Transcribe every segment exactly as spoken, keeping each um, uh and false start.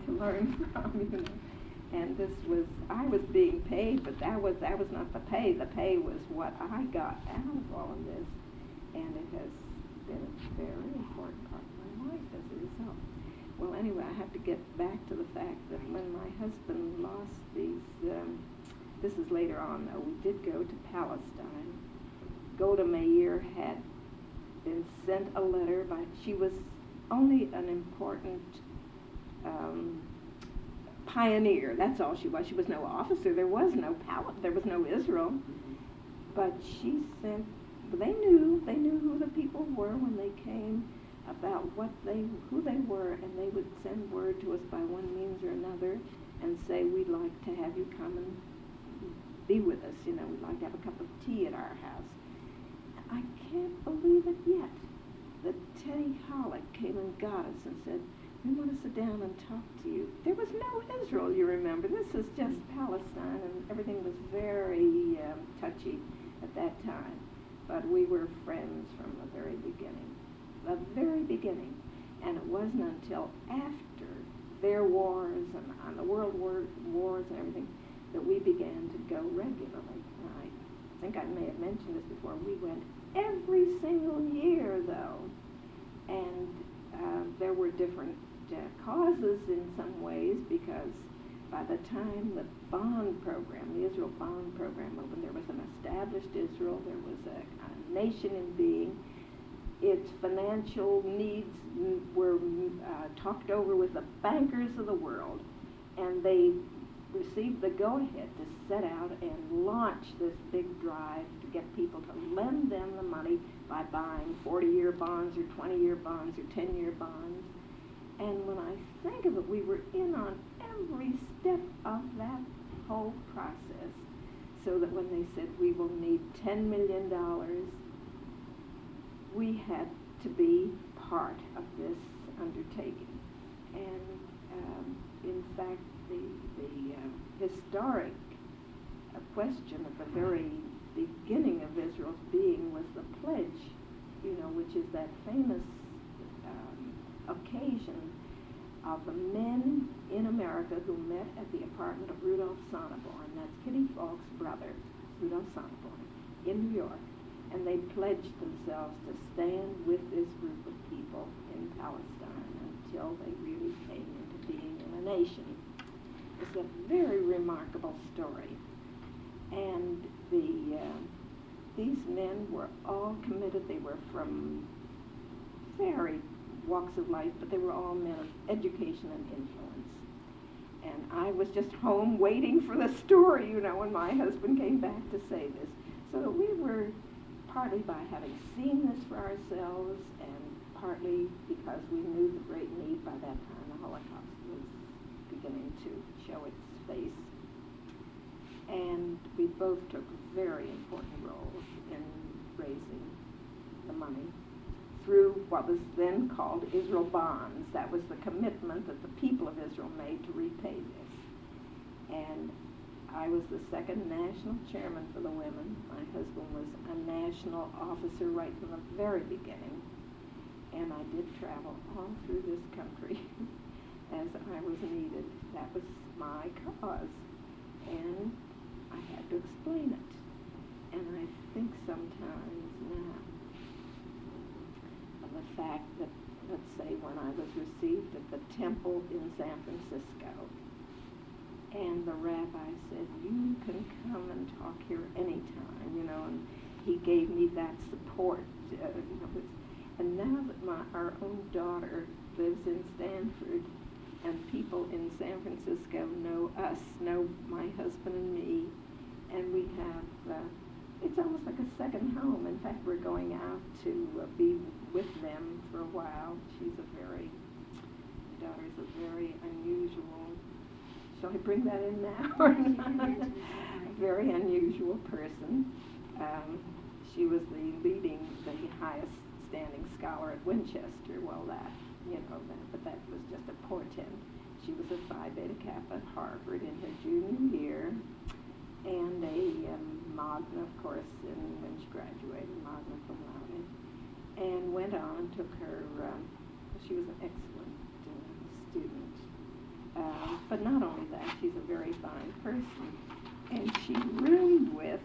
to learn from, you know. And this was, I was being paid, but that was that was not the pay. The pay was what I got out of all of this, and it has been a very important part of my life as a result. Well, anyway, I have to get back to the fact that when my husband lost these, um, this is later on though, we did go to Palestine. Golda Meir had been sent a letter by, she was only an important um, pioneer, that's all she was. She was no officer, there was no Pal- there was no Israel, but she sent, they knew, they knew who the people were when they came, about what they, who they were, and they would send word to us by one means or another and say, we'd like to have you come and be with us, you know, we'd like to have a cup of tea at our house. I can't believe it yet that Teddy Hollick came and got us and said, we want to sit down and talk to you. There was no Israel, you remember. This is just Palestine, and everything was very um, touchy at that time. But we were friends from the very beginning. The very beginning. And it wasn't until after their wars and on the world war, wars and everything that we began to go regularly. And I think I may have mentioned this before. We went every single year, though. And uh, there were different uh, causes in some ways, because by the time the bond program, the Israel bond program opened, there was an established Israel, there was a, a nation in being. Its financial needs were uh, talked over with the bankers of the world, and they received the go-ahead to set out and launch this big drive to get people to lend them the money by buying forty-year bonds or twenty-year bonds or ten-year bonds. And when I think of it, we were in on every step of that whole process, so that when they said we will need ten million dollars, we had to be part of this undertaking. And um, in fact, the, the uh, historic uh, question at the very beginning of Israel's being was the pledge, you know, which is that famous um, occasion of the men in America who met at the apartment of Rudolph Sonneborn. That's Kitty Falk's brother, Rudolph Sonneborn, in New York. And they pledged themselves to stand with this group of people in Palestine until they really came into being in a nation. It's a very remarkable story. And the uh, these men were all committed. They were from varied walks of life, but they were all men of education and influence. And I was just home waiting for the story, you know, when my husband came back to say this. So we were, partly by having seen this for ourselves, and partly because we knew the great need by that time. The Holocaust was beginning to show its face. And we both took very important roles in raising the money through what was then called Israel bonds. That was the commitment that the people of Israel made to repay this. And I was the second national chairman for the women. My husband was a national officer right from the very beginning. And I did travel all through this country as I was needed. That was my cause. And I had to explain it. And I think sometimes now of the fact that, let's say, when I was received at the temple in San Francisco, and the rabbi said, you can come and talk here anytime, you know, and he gave me that support. Uh, you know, and now that my, our own daughter lives in Stanford, and people in San Francisco know us, know my husband and me, and we have, uh, it's almost like a second home. In fact, we're going out to uh, be with them for a while. She's a very, my daughter's a very unusual, shall I bring that in now or not? A very unusual person. Um, she was the leading, the highest standing scholar at Winchester. Well, that, you know, that, but that was just a portent. She was a Phi Beta Kappa at Harvard in her junior year, and a um, Magna, of course, in, when she graduated, Magna cum laude, and went on and took her, um, she was an excellent uh, student, Um, but not only that, she's a very fine person. And she roomed with,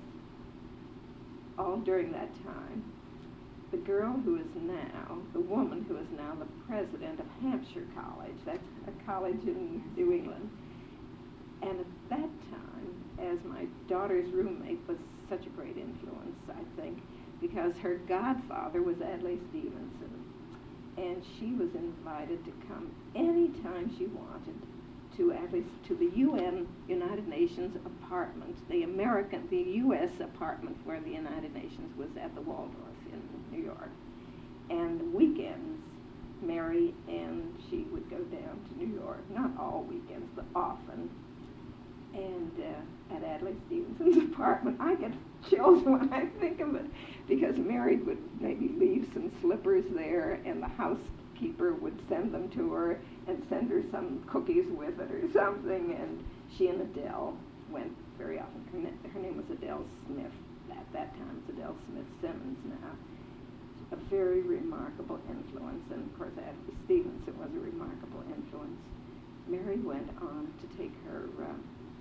all during that time, the girl who is now, the woman who is now the president of Hampshire College. That's a college in New England. And at that time, as my daughter's roommate, was such a great influence, I think, because her godfather was Adlai Stevenson. And she was invited to come anytime she wanted to at least to the U N, United Nations apartment, the American, the U S apartment where the United Nations was at the Waldorf in New York. And weekends, Mary and she would go down to New York, not all weekends, but often. And uh, at Adlai Stevenson's apartment, I get chills when I think of it, because Mary would maybe leave some slippers there, and the housekeeper would send them to her and send her some cookies with it or something. And she and Adele went very often. Her, na- her name was Adele Smith. At that time, it's Adele Smith Simmons now. A very remarkable influence, and of course Adlai Stevenson was a remarkable influence. Mary went on to take her uh,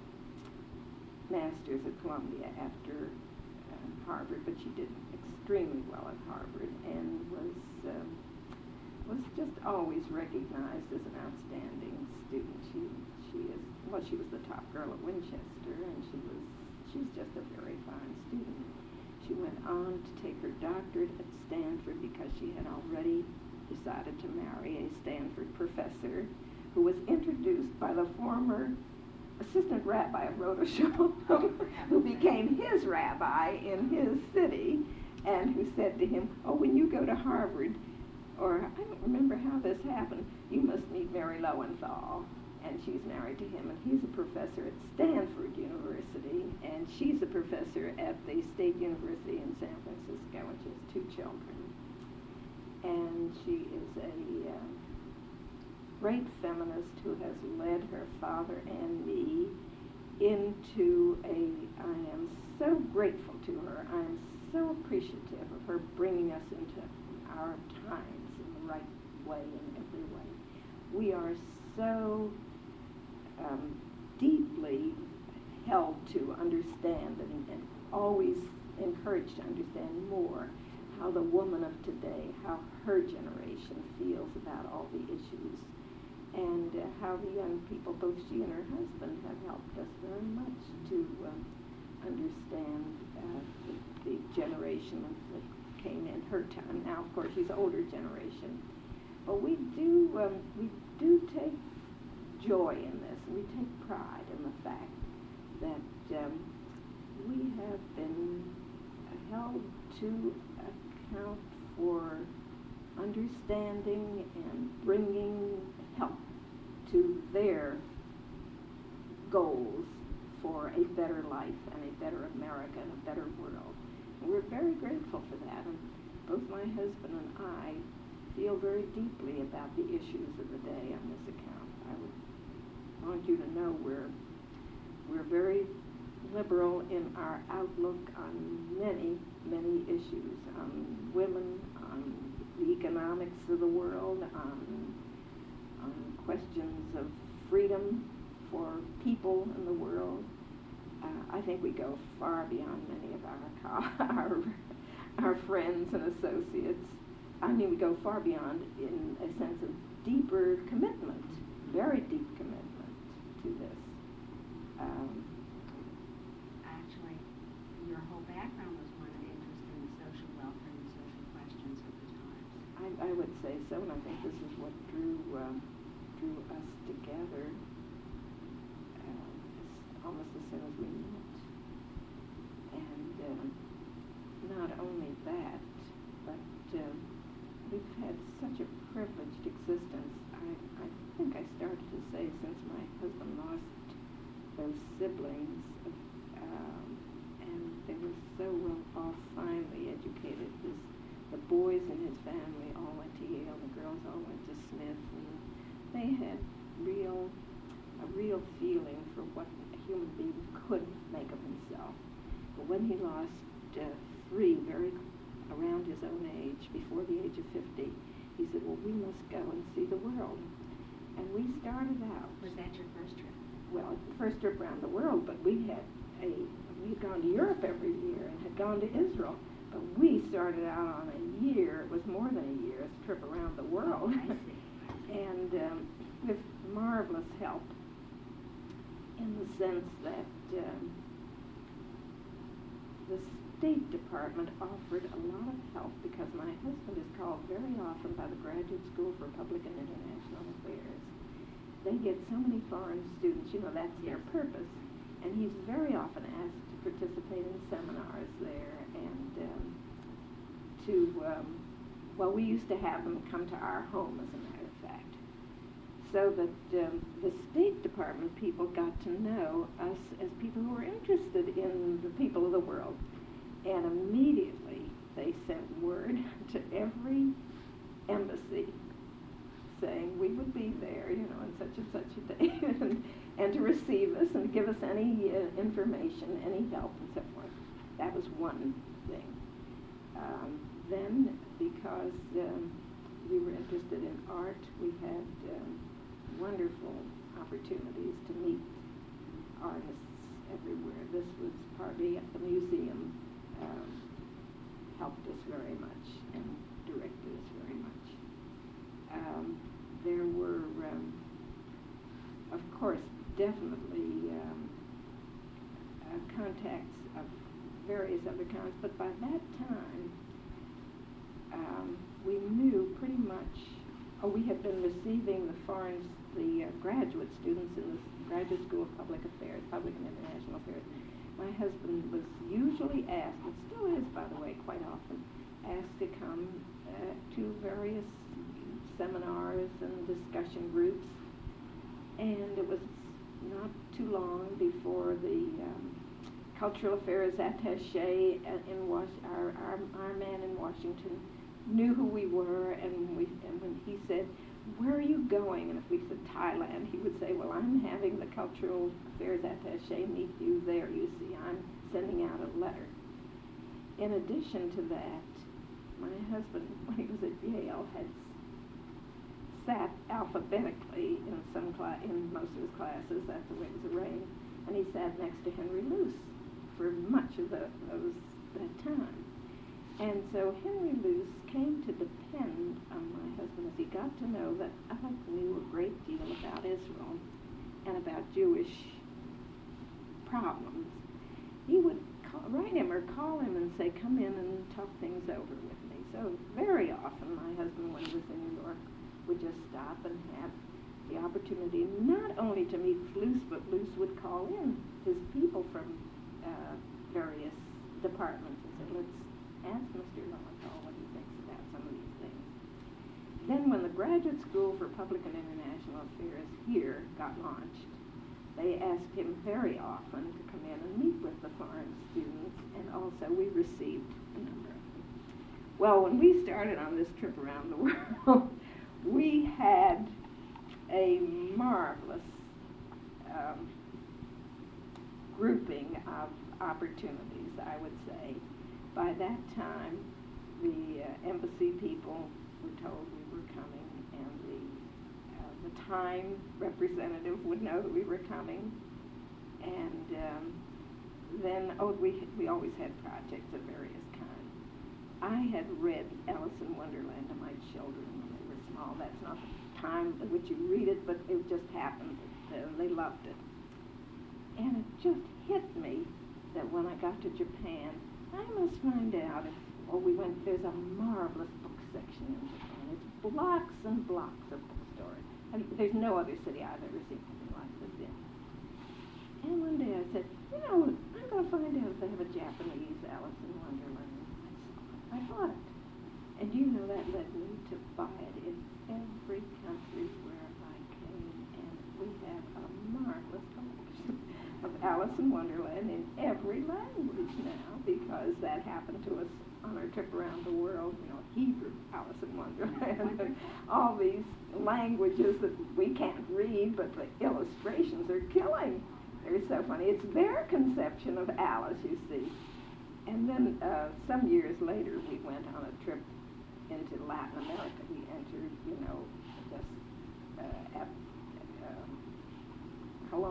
master's at Columbia after uh, Harvard, but she did extremely well at Harvard and was um, was just always recognized as an outstanding student. She she is well, she was the top girl at Winchester, and she was she's just a very fine student. She went on to take her doctorate at Stanford because she had already decided to marry a Stanford professor who was introduced by the former assistant rabbi of Rodoshul, who became his rabbi in his city, and who said to him, oh, when you go to Harvard, or I don't remember how this happened, you must meet Mary Lowenthal. And she's married to him, and he's a professor at Stanford University, and she's a professor at the State University in San Francisco, and she has two children. And she is a uh, great feminist who has led her father and me into a, I am so grateful to her, I am so appreciative of her bringing us into our times in the right way, in every way. We are so um, deeply held to understand and, and always encouraged to understand more how the woman of today, how her generation feels about all the issues, and uh, how the young people, both she and her husband, have helped us very much to um, understand uh, the, the generation that came in her time. Now, of course, she's older generation. But we do, um, we do take joy in this. We take pride in the fact that um, we have been held to account for understanding and bringing help to their goals for a better life and a better America and a better world. And we're very grateful for that. And both my husband and I feel very deeply about the issues of the day on this account. I would want you to know we're we're very liberal in our outlook on many, many issues, on women, on the economics of the world, on, on questions of freedom for people in the world. Uh, I think we go far beyond many of our, our, our friends and associates. I mean, we go far beyond in a sense of deeper commitment, very deep commitment to this. Um, Actually, your whole background was one of interest in social welfare and social questions at the time. I, I would say so, and I think this is what drew um, drew us together uh, as, almost as soon as we met. And um, not only that, but um, we've had such a privileged existence. I, I think I started to say since my husband lost those siblings, um, and they were so well off, finely educated. His, the boys in his family all went to Yale, the girls all went to Smith, and they had real, a real feeling for what a human being could make of himself. But when he lost uh, three, very around his own age, before the age of fifty, he said, well, we must go and see the world. And we started out. Was that your first trip? Well, it's the first trip around the world, but we had a, we had gone to Europe every year and had gone to Israel. But we started out on a year, it was more than a year, a trip around the world. I see. And um, with marvelous help in the sense that um, the State Department offered a lot of help because my husband is called very often by the Graduate School for Public and International Affairs. They get so many foreign students, you know, that's their purpose. And he's very often asked to participate in seminars there and um, to, um, well, we used to have them come to our home, as a matter of fact. So that um, the State Department people got to know us as people who were interested in the people of the world. And immediately they sent word to every embassy saying we would be there, you know, on such and such a day, and, and to receive us and give us any uh, information, any help, and so forth. That was one thing. Um, then, because um, we were interested in art, we had um, wonderful opportunities to meet artists everywhere. This was partly at the museum. Um, helped us very much and directed us very much. Um, there were, um, of course, definitely um, uh, contacts of various other kinds, but by that time, um, we knew pretty much, oh, we had been receiving the foreign, the uh, graduate students in the Graduate School of Public Affairs, Public and International Affairs. My husband was usually asked, and still is, by the way, quite often, asked to come uh, to various seminars and discussion groups. And it was not too long before the um, Cultural Affairs Attaché in Was- our, our, our man in Washington knew who we were, and, we, and when he said, "Where are you going?" And if we said Thailand, he would say, "Well, I'm having the Cultural Affairs Attaché meet you there, you see. I'm sending out a letter." In addition to that, my husband, when he was at Yale, had sat alphabetically in some cla- in most of his classes. That's the way it was arranged. And he sat next to Henry Luce for much of the, those, that time. And so Henry Luce came to depend on my husband as he got to know that I knew a great deal about Israel and about Jewish problems. He would call, write him or call him and say, "Come in and talk things over with me." So very often my husband, when he was in New York, would just stop and have the opportunity not only to meet Luce, but Luce would call in his people from uh, various departments and say, "Let's ask Mister Lowenthal what he thinks about some of these things." Then when the Graduate School for Public and International Affairs here got launched, they asked him very often to come in and meet with the foreign students, and also we received a number of them. Well, when we started on this trip around the world, we had a marvelous um, grouping of opportunities, I would say. By that time, the uh, embassy people were told we were coming, and the uh, the Time representative would know that we were coming. And um, then, oh, we we always had projects of various kinds. I had read Alice in Wonderland to my children when they were small. That's not the time at which you read it, but it just happened that uh, they loved it. And it just hit me that when I got to Japan, I must find out if, well, we went, there's a marvelous book section in Japan. It's blocks and blocks of bookstores. I mean, there's no other city I've ever seen something like this in. And one day I said, you know, I'm going to find out if they have a Japanese Alice in Wonderland. I bought it. And you know, that led me to buy it in every country where I came. And we have a marvelous collection of Alice in Wonderland in every language now, because that happened to us on our trip around the world, you know, Hebrew, Alice in Wonderland, and all these languages that we can't read, but the illustrations are killing. They're so funny. It's their conception of Alice, you see. And then uh, some years later, we went on a trip into Latin America. We entered, you know, just uh, at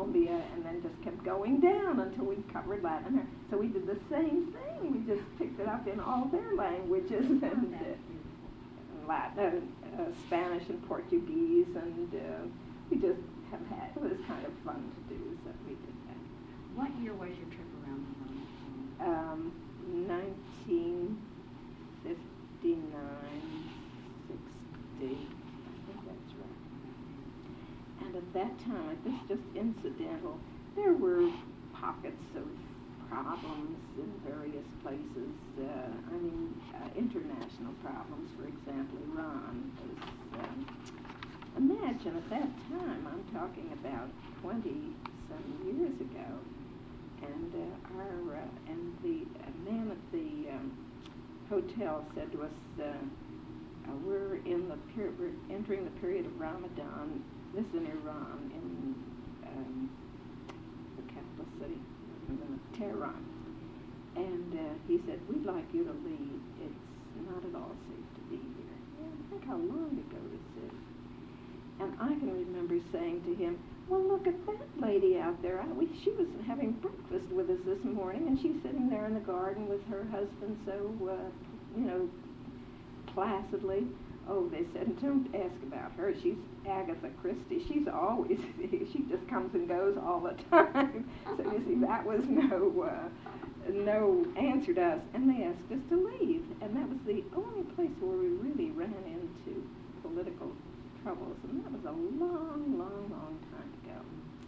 Columbia, and then just kept going down until we covered Latin America. So we did the same thing. We just picked it up in all their languages, and uh, Latin, uh, uh, Spanish and Portuguese, and uh, we just have had, it was kind of fun to do, so we did that. What year was your trip around the world? Um, nineteen fifty-nine, sixty, I think that's right. And at that time, this is just incidental, there were pockets of problems in various places. Uh, I mean, uh, international problems, for example, Iran was, um, imagine at that time, I'm talking about twenty-some years ago, and uh, our, uh, and the uh, man at the um, hotel said to us, uh, uh, we're in the period, we're entering the period of Ramadan. This is in Iran, in um, the capital city, Tehran. And uh, he said, we'd like you to leave. It's not at all safe to be here. And think how long ago this is. And I can remember saying to him, well, look at that lady out there. I, we, she was having breakfast with us this morning, and she's sitting there in the garden with her husband so, uh, you know, placidly. Oh, they said, don't ask about her. She's Agatha Christie. She's always, she just comes and goes all the time. So you see, that was no, uh, no answer to us. And they asked us to leave. And that was the only place where we really ran into political troubles. And that was a long, long, long time ago.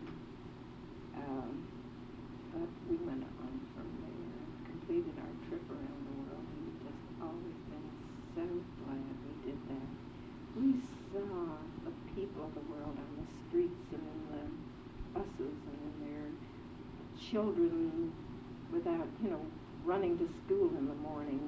Um, but we went on from there and completed our trip around the world. We've just always been so glad we did that. We saw the people of the world on the streets and in the buses and in their children without, you know, running to school in the morning.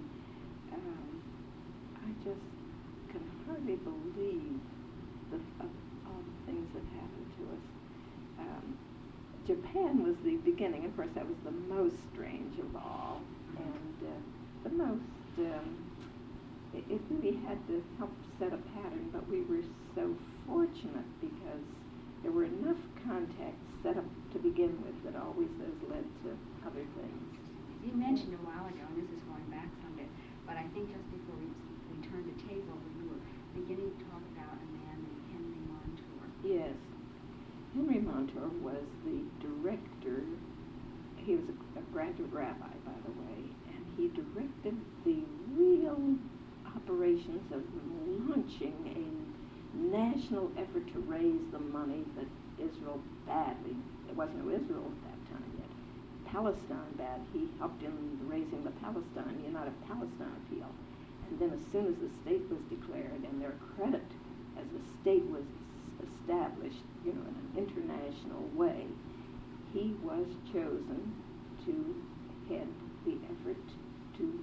Um, I just can hardly believe the, of all the things that happened to us. Um, Japan was the beginning. Of course, that was the most strange of all, and uh, the most. Um, it, it really had to help set a pattern, but we were so fortunate because there were enough contacts set up to begin with that always those led to other things. You mentioned a while ago, and this is going back some bit, but I think just before we, we turned the table, you were beginning to talk about a man named Henry Montour. Yes. Henry Montour was the director. He was a, a graduate rabbi, by the way, and he directed the real operations of launching a national effort to raise the money that Israel badly, there was no Israel at that time yet, Palestine bad. He helped in raising the Palestine, United Palestine appeal. And then as soon as the state was declared and their credit as the state was established, you know, in an international way, he was chosen to head the effort to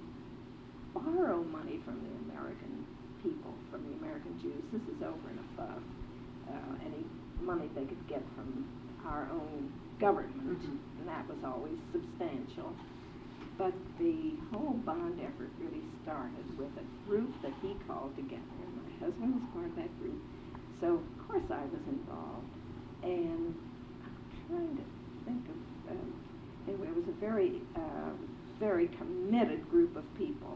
borrow money from the American people, from the American Jews. This is over and above uh, any money they could get from our own government, mm-hmm. and that was always substantial. But the whole bond effort really started with a group that he called together, and my husband was part of that group. So, of course, I was involved, and I'm trying to think of, um, anyway, it was a very, uh, very committed group of people.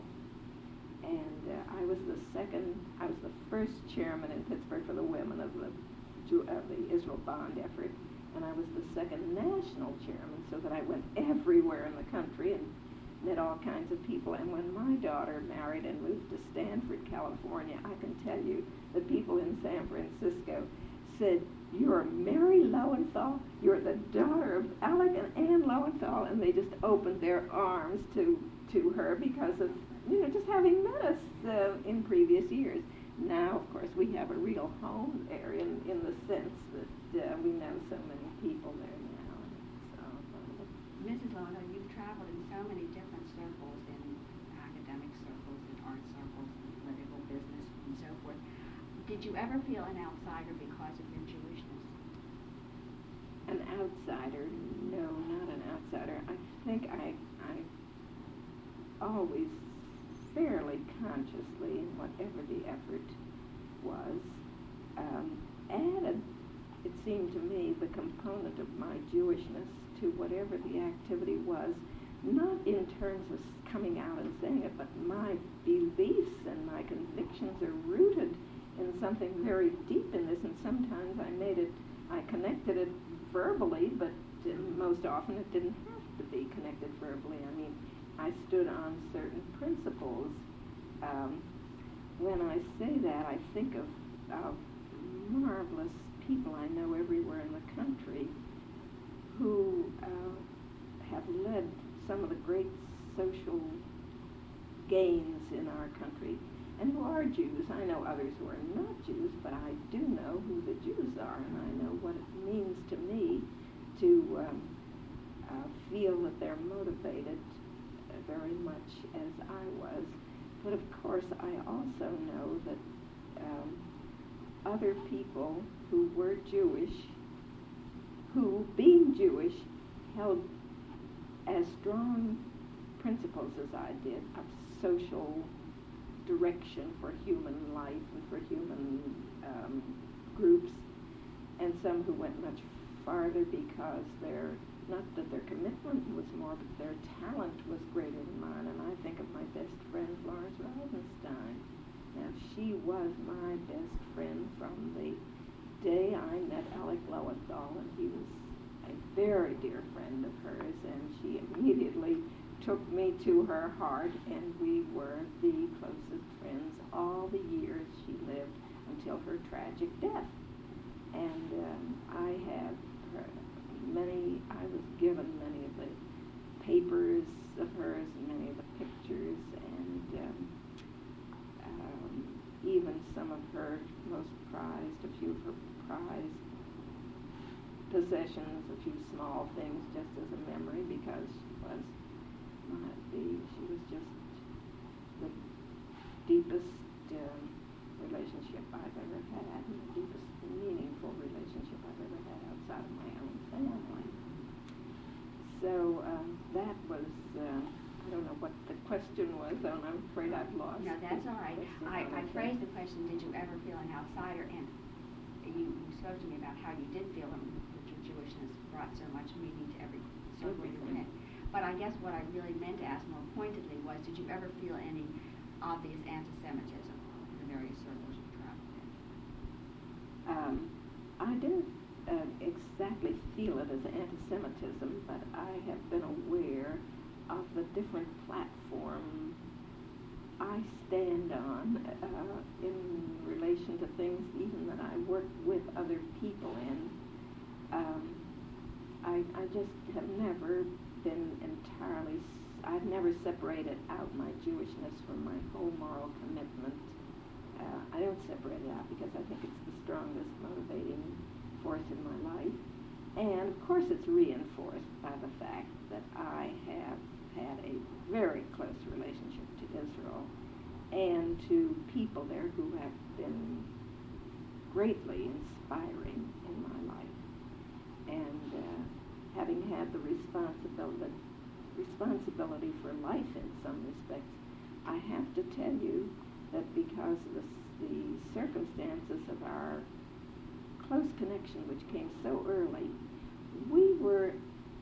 And uh, I was the second, I was the first chairman in Pittsburgh for the women of the, Jew, uh, the Israel Bond effort, and I was the second national chairman, so that I went everywhere in the country and met all kinds of people. And when my daughter married and moved to Stanford, California, I can tell you the people in San Francisco said, "You're Mary Lowenthal, you're the daughter of Alec and Ann Lowenthal," and they just opened their arms to, to her because of, you know, just having met us uh, in previous years. Now, of course, we have a real home there in, in the sense that uh, we know so many people there now. So, uh, Missus Lowenthal, you've traveled in so many different circles, in academic circles, in art circles, in political business, and so forth. Did you ever feel an outsider because of your Jewishness? An outsider? No, not an outsider. I think I, I always fairly consciously, in whatever the effort was, um, added, it seemed to me the component of my Jewishness to whatever the activity was, not in terms of coming out and saying it, but my beliefs and my convictions are rooted in something very deep in this, and sometimes I made it, I connected it verbally, but uh, most often it didn't have to be connected verbally. I mean, I stood on certain principles. Um, when I say that, I think of, of marvelous people I know everywhere in the country who uh, have led some of the great social gains in our country, and who are Jews. I know others who are not Jews, but I do know who the Jews are, and I know what it means to me to um, uh, feel that they're motivated very much as I was. But of course, I also know that um, other people who were Jewish, who, being Jewish, held as strong principles as I did of social direction for human life and for human um, groups, and some who went much farther because their, not that their commitment was more, but their talent was greater than mine. And I think of my best friend, Florence Rosenstein. Now, she was my best friend from the day I met Alec Lowenthal, and he was a very dear friend of hers, and she immediately took me to her heart, and we were the closest friends all the years she lived until her tragic death. And um, I had her, many, I was given many of the papers of hers, and many of the pictures, and um, um, even some of her most prized, a few of her prized possessions, a few small things, just as a memory, because she was my, the, she was just the deepest um, relationship I've ever had, and the deepest meaningful relationship I've ever had outside of my own family. So um, that was, uh, I don't know what the question was, and I'm afraid I've lost. No, that's all right. I, I phrased the question, did you ever feel an outsider? And you, you spoke to me about how you did feel that your Jewishness brought so much meaning to every circle you were in. But I guess what I really meant to ask more pointedly was, did you ever feel any obvious anti-Semitism in the various circles you traveled in? Um, I didn't uh, exactly feel it as anti-Semitism, but I have been aware of the different platforms I stand on uh, in relation to things even that I work with other people in. Um, I, I just have never been entirely, I've never separated out my Jewishness from my whole moral commitment. Uh, I don't separate it out because I think it's the strongest motivating force in my life. And of course it's reinforced by the fact that I have had a very close relationship to Israel and to people there who have been greatly inspiring in my life. And uh, having had the responsibility, responsibility for life in some respects, I have to tell you that because of the, the circumstances of our close connection, which came so early, we were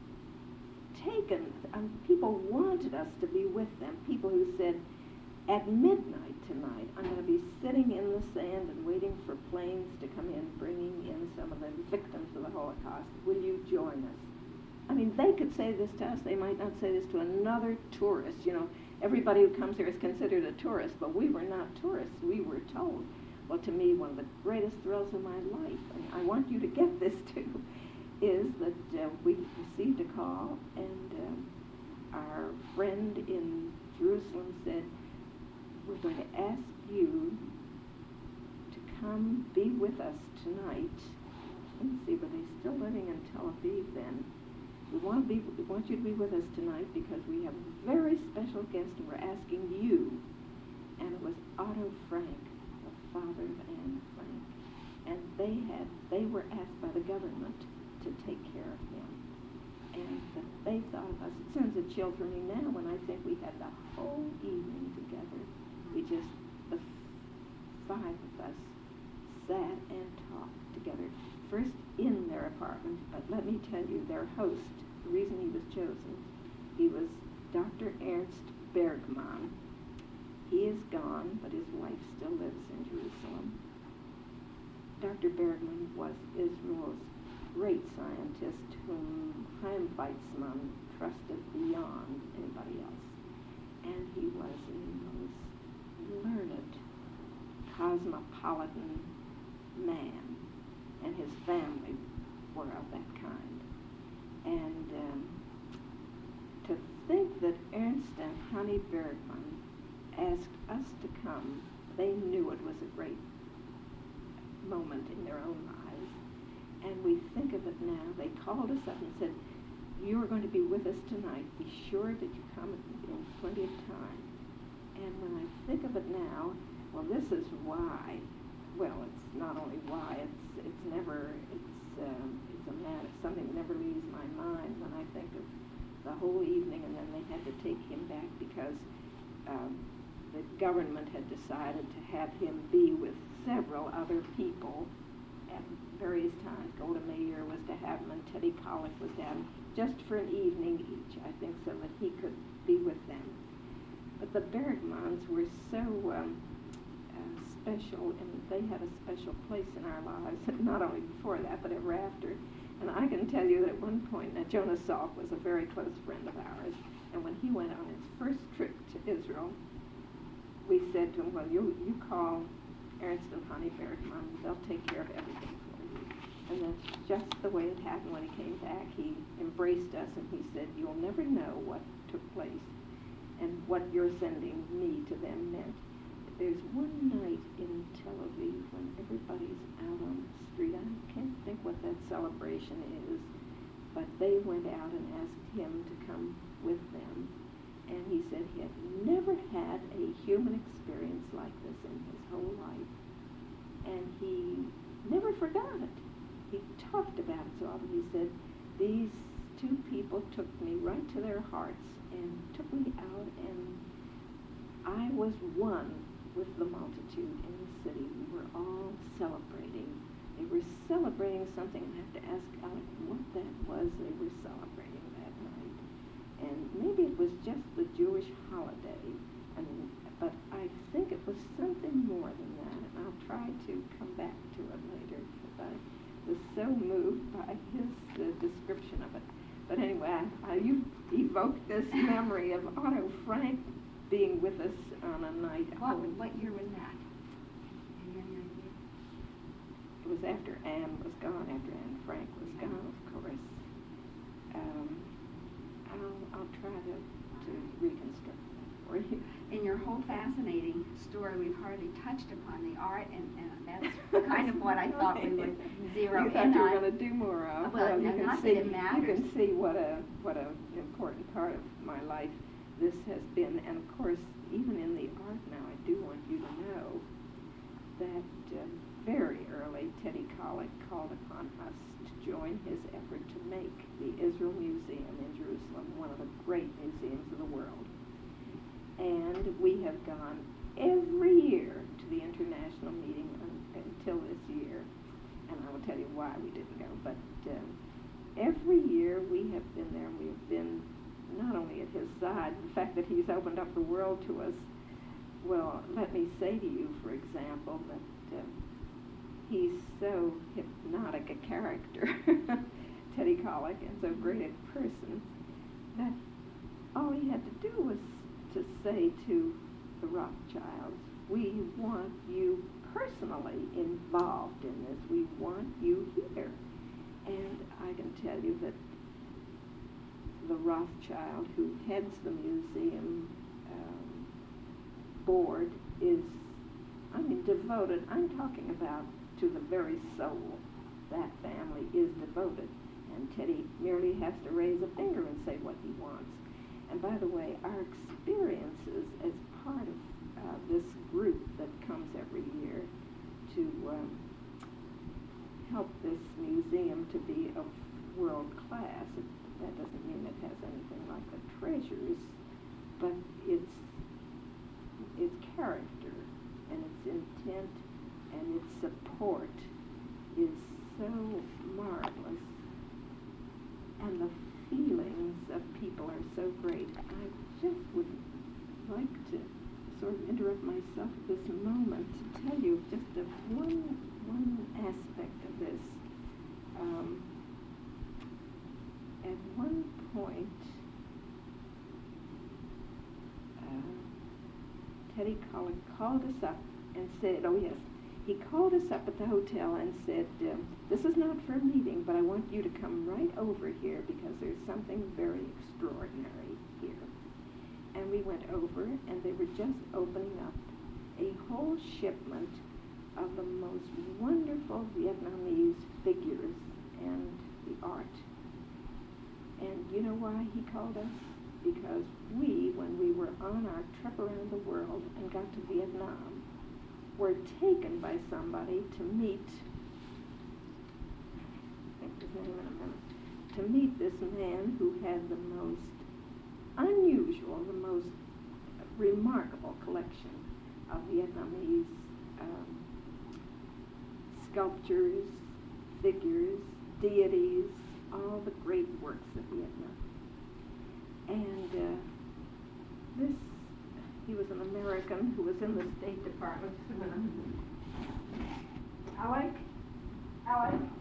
taken, um, people wanted us to be with them, people who said, at midnight tonight, I'm going to be sitting in the sand and waiting for planes to come in, bringing in some of the victims of the Holocaust. Will you join us? I mean, they could say this to us. They might not say this to another tourist. You know, everybody who comes here is considered a tourist, but we were not tourists. We were told. Well, to me, one of the greatest thrills of my life, and I want you to get this too, is that uh, we received a call, and um, our friend in Jerusalem said, we're going to ask you to come be with us tonight. Let me see, were they still living in Tel Aviv then? We want, to be, we want you to be with us tonight because we have a very special guest, and we're asking you. And it was Otto Frank, the father of Anne Frank. And they had, they were asked by the government to take care of him. And that they thought of us. It sends a chill through me now when I think we had the whole evening together. We just, the five of us, sat and talked together, first in their apartment, but let me tell you, their host, the reason he was chosen, he was Doctor Ernst Bergmann. He is gone, but his wife still lives in Jerusalem. Doctor Bergmann was Israel's great scientist whom Chaim Weizmann trusted beyond anybody else. And he was a most learned, cosmopolitan man, and his family were of that kind. And um, to think that Ernst and Honey Bergmann asked us to come, they knew it was a great moment in their own lives. And we think of it now. They called us up and said, "You are going to be with us tonight. Be sure that you come in plenty of time." And when I think of it now, well, this is why. Well, it's not only why. It's it's never. It's um, it's a matter. Something that never leaves my mind when I think of the whole evening, and then they had to take him back because um, the government had decided to have him be with several other people at various times. Golda Meir was to have him, and Teddy Kollek was to have him, just for an evening each, I think, so that he could be with them. But the Bergmanns were so um, uh, special, and they had a special place in our lives, not only before that, but ever after. And I can tell you that at one point, now Jonas Salk was a very close friend of ours, and when he went on his first trip to Israel, we said to him, "Well, you you call Ernst and Honey Bergmann, they'll take care of everything for you." And that's just the way it happened. When he came back, he embraced us and he said, "You'll never know what took place and what your sending me to them meant." There's one night in Tel Aviv when everybody's out on the street. I can't think what that celebration is, but they went out and asked him to come with them. And he said he had never had a human experience like this in his whole life. And he never forgot it. He talked about it so often. He said, "These two people took me right to their hearts and took me out, and I was one with the multitude in the city. We were all celebrating. They were celebrating something." I have to ask Alec what that was they were celebrating that night. And maybe it was just the Jewish holiday, and, but I think it was something more than that, and I'll try to come back to it later, because I was so moved by his uh, description of it. But anyway, I, I, you evoked this memory of Otto Frank being with us on a night. What, what year was that? Any idea? It was after Anne was gone, after Anne Frank was Yeah. gone, of course. Um, I'll, I'll try to, to reconstruct that for you. In your whole fascinating story, we've hardly touched upon the art, and, and that's kind of what I thought we would zero you in thought on. you were going to do more of. Well, you no, can not see, that it matters. You can see what a what a important part of my life this has been, and of course, even in the art now, I do want you to know that uh, very early, Teddy Kollek called upon us to join his effort to make the Israel Museum in Jerusalem one of the great museums of the world. And we have gone every year to the international meeting un- until this year, and I will tell you why we didn't go, but um, every year we have been there. We have been not only at his side, the fact that he's opened up the world to us. Well, let me say to you, for example, that uh, he's so hypnotic a character, Teddy Kollek, and so great a person, that all he had to do was to say to the Rothschilds, "We want you personally involved in this. We want you here." And I can tell you that the Rothschild who heads the museum um, board is, I mean, devoted. I'm talking about to the very soul. That family is devoted. And Teddy merely has to raise a finger and say what he wants. And by the way, our experiences as part of uh, this group that comes every year to um, help this museum to be of world class, it, that doesn't mean it has anything like the treasures, but its its character and its intent and its support support is so marvelous, and the feelings of people are so great. I just would like to sort of interrupt myself at this moment to tell you just of one one aspect of this. Um, at one point, uh, Teddy Collin called us up and said, oh yes, he called us up at the hotel and said, um, this is not for a meeting, but I want you to come right over here because there's something very extraordinary here. And we went over, and they were just opening up a whole shipment of the most wonderful Vietnamese figures and the art. And you know why he called us? Because we, when we were on our trip around the world and got to Vietnam, were taken by somebody to meet, I think his name in a minute, to meet this man who had the most unusual, the most remarkable collection of Vietnamese um, sculptures, figures, deities, all the great works of Vietnam. And uh, this, he was an American who was in the State Department. Alec? Alec?